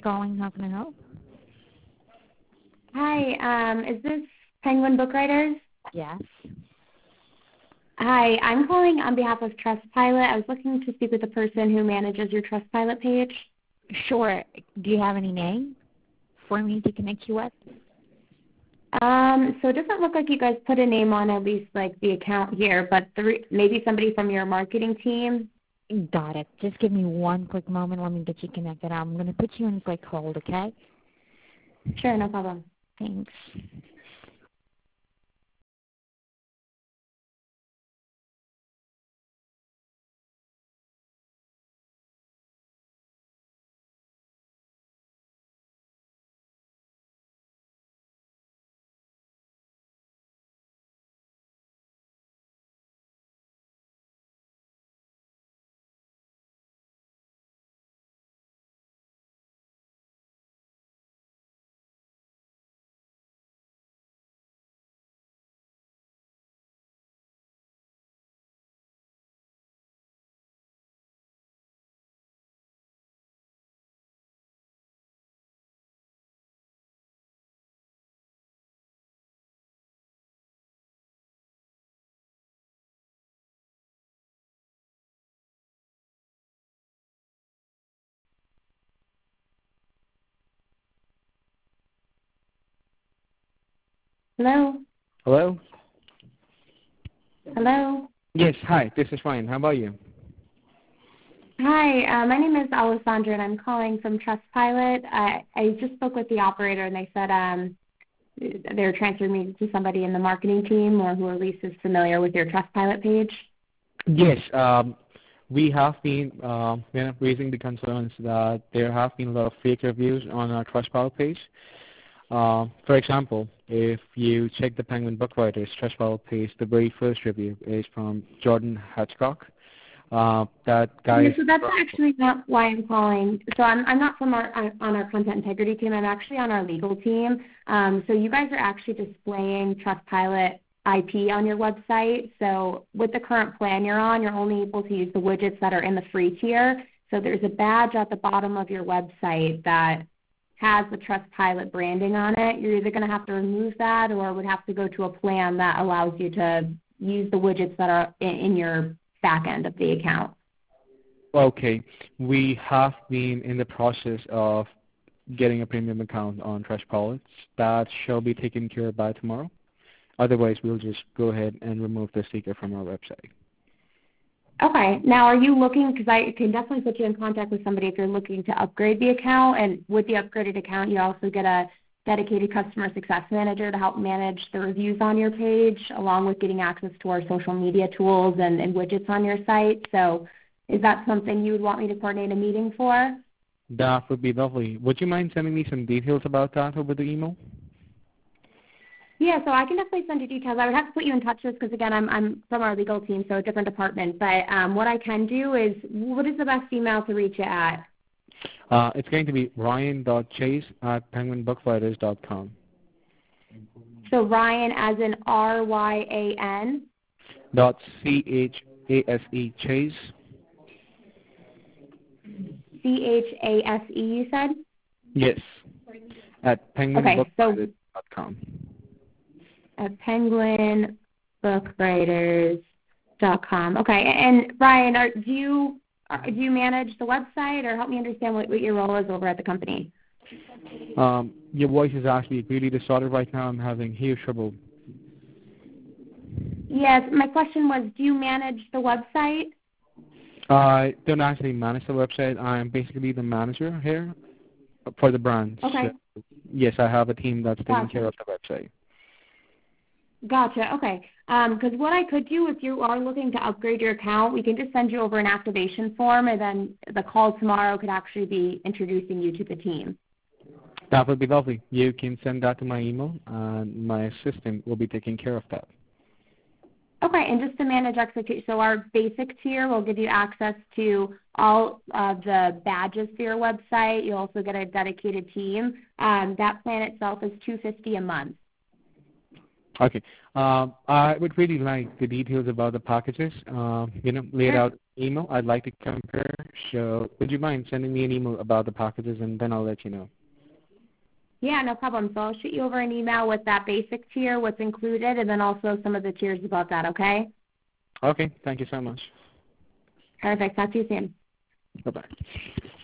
calling. How can I help? Hi, is this Penguin Book Writers? Yes. Hi, I'm calling on behalf of Trustpilot. I was looking to speak with the person who manages your Trustpilot page. Sure. Do you have any name for me to connect you with? So it doesn't look like you guys put a name on at least like the account here, but maybe somebody from your marketing team. Got it. Just give me one quick moment. Let me get you connected. I'm going to put you in quick hold, okay? Sure, no problem. Thanks. Hello? Hello? Hello? Yes, hi, this is Ryan. How about you? Hi, my name is Alessandra, and I'm calling from Trustpilot. I just spoke with the operator, and they said they're transferring me to somebody in the marketing team or who at least is familiar with your Trustpilot page. Yes, we have been raising the concerns that there have been a lot of fake reviews on our Trustpilot page. For example, if you check the Penguin Book Writers Trustpilot page, the very first review is from Jordan Hatchcock. That guy. Yeah, so that's actually not why I'm calling. So I'm not on our content integrity team. I'm actually on our legal team. So you guys are actually displaying Trustpilot IP on your website. So with the current plan you're on, you're only able to use the widgets that are in the free tier. So there's a badge at the bottom of your website that has the Trustpilot branding on it. You're either going to have to remove that or would have to go to a plan that allows you to use the widgets that are in your back end of the account. Okay, we have been in the process of getting a premium account on Trustpilot. That shall be taken care of by tomorrow. Otherwise, we'll just go ahead and remove the sticker from our website. Okay. Now, are you looking, because I can definitely put you in contact with somebody if you're looking to upgrade the account, and with the upgraded account, you also get a dedicated customer success manager to help manage the reviews on your page, along with getting access to our social media tools and widgets on your site. So is that something you would want me to coordinate a meeting for? That would be lovely. Would you mind sending me some details about that over the email? Yeah, so I can definitely send you details. I would have to put you in touch with, because again, I'm from our legal team, so a different department. But what I can do is, what is the best email to reach you at? It's going to be ryan.chase@penguinbookwriters.com. So Ryan as in RYAN. .chase. Chase. CHASE, you said? Yes. At penguinbookwriters.com. At penguinbookwriters.com. Okay, and Ryan, do you manage the website, or help me understand what your role is over at the company? Your voice is actually really distorted right now. I'm having huge trouble. Yes, my question was, do you manage the website? I don't actually manage the website. I'm basically the manager here for the brand. Okay. So, yes, I have a team that's taking Gotcha. care of the website. Gotcha. Okay. Because what I could do, if you are looking to upgrade your account, we can just send you over an activation form, and then the call tomorrow could actually be introducing you to the team. That would be lovely. You can send that to my email, and my assistant will be taking care of that. Okay, and just to manage expectations, so our basic tier will give you access to all of the badges for your website. You'll also get a dedicated team. That plan itself is $250 a month. Okay. I would really like the details about the packages, laid Sure. out email. I'd like to compare. So would you mind sending me an email about the packages, and then I'll let you know. Yeah, no problem. So I'll shoot you over an email with that basic tier, what's included, and then also some of the tiers above that, okay? Okay. Thank you so much. Perfect. Talk to you soon. Bye-bye.